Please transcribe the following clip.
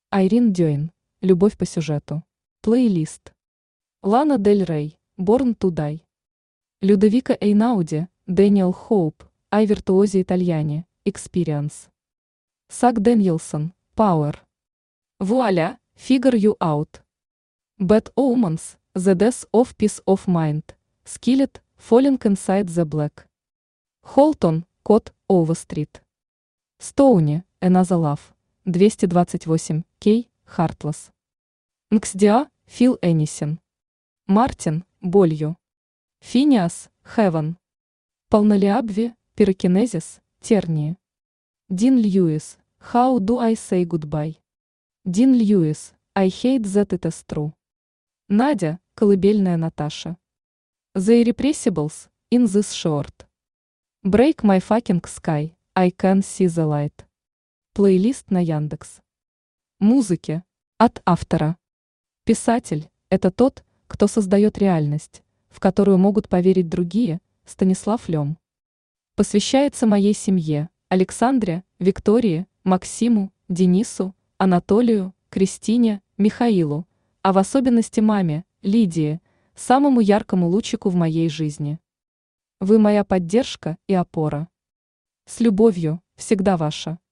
Айрин Дёйн. Любовь по сюжету. Плейлист. Лана Дель Рей. Born to Die. Людовика Эйнауди. Дэниел Хоуп. Ай виртуози итальяне. Experience. Сак Дэньелсон. Power. Вуаля. Figure you out. Bad Omens. The Death of Peace of Mind. Skillet. Falling Inside the Black. Холтон. Кот. Оува-стрит. Стоуни. Another Love. 228. Кей. Хартлесс. Нксдиа. Фил Энисин. Мартин. Болью. Финиас. Heaven. Полнолиабви. Пирокинезис. Тернии. Дин Льюис. How do I say goodbye? Дин Льюис. I hate that it is true. Надя. Колыбельная Наташа. The Irrepressibles. In this short. Break my fucking sky. I can see the light. Плейлист на Яндекс. Музыки. От автора. Писатель – это тот, кто создает реальность, в которую могут поверить другие. Станислав Лем. Посвящается моей семье, Александре, Виктории, Максиму, Денису, Анатолию, Кристине, Михаилу, а в особенности маме, Лидии, самому яркому лучику в моей жизни. Вы моя поддержка и опора. С любовью, всегда ваша.